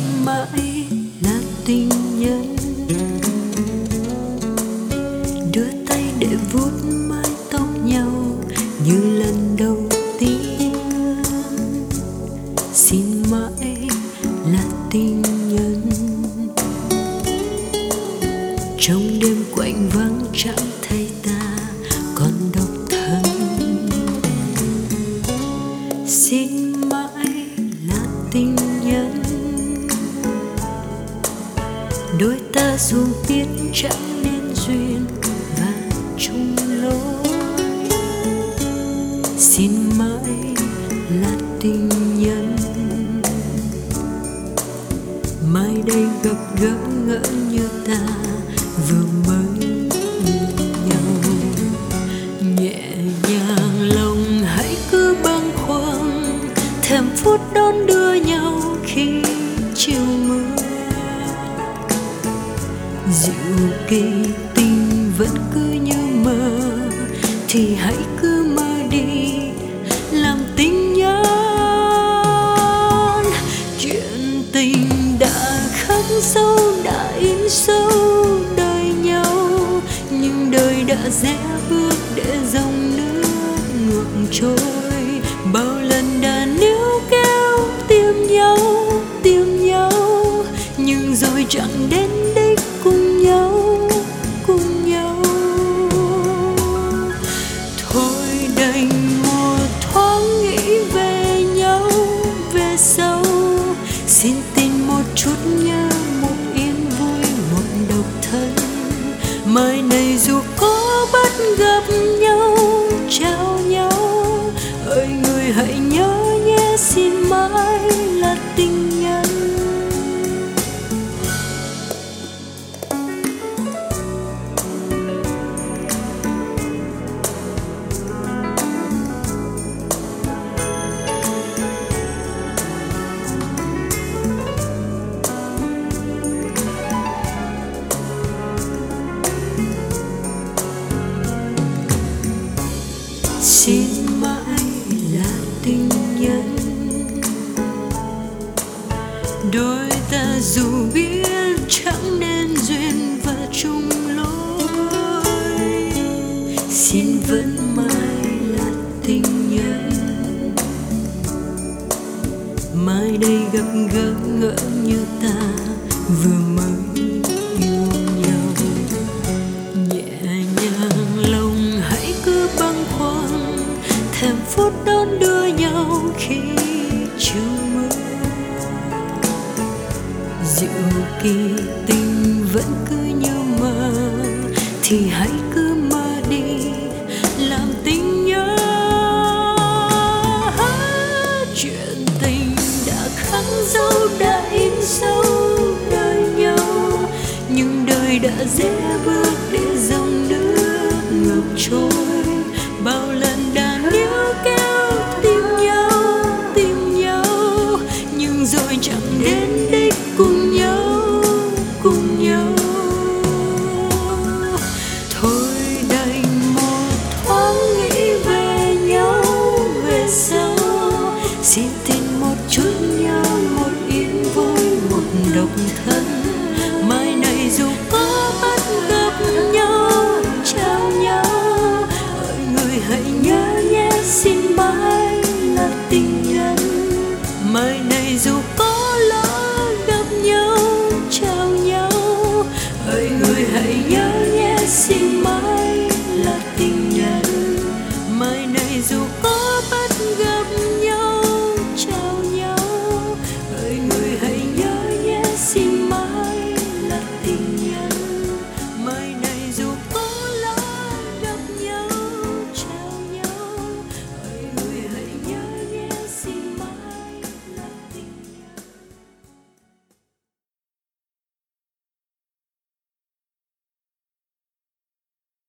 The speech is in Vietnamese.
mãi là tình nhân, đưa tay để vuốt mái tóc nhau như lần đầu tiên. Xin mãi là tình nhân, trong đêm quạnh vắng chẳng thấy ta còn độc thân. Xin mãi là tình nhân, đôi ta dù biết chẳng nên duyên và chung lối. Xin mãi là tình nhân, mai đây gặp gỡ ngỡ như ta vừa mới yêu nhau. Nhẹ nhàng lòng hãy cứ bâng khuâng, thèm phút đón đưa nhau khi chiều mưa. Dịu kỳ tình vẫn cứ như mơ, thì hãy cứ mơ đi làm tình nhân. Chuyện tình đã khắc sâu, đã in sâu đời nhau, nhưng đời đã rẽ bước để dòng nước ngược trôi. Bao lần đã níu kéo tìm nhau, nhưng rồi chẳng đến đích cùng nhau. Thôi đành một thoáng nghĩ về nhau về sau, xin tin một chút nhớ, một yên vui, một độc thân. Mai này dù có bắt gặp nhau, trao nhau, hỡi người hãy nhớ nhé, xin mãi là tình nhân. Xin mãi là tình nhân, đôi ta dù biết chẳng nên duyên và chung lối. Xin vẫn mãi là tình nhân, mai đây gặp gỡ ngỡ như ta vừa mới yêu nhau. Nhẹ nhàng lòng hãy cứ bâng khuâng, thèm phút đón đưa nhau khi chiều mưa. Dịu kỳ tình vẫn cứ như mơ, thì hãy cứ mơ đi làm tình nhân. Chuyện tình đã khắc dấu, đã in sâu đời nhau, nhưng đời đã rẽ bước để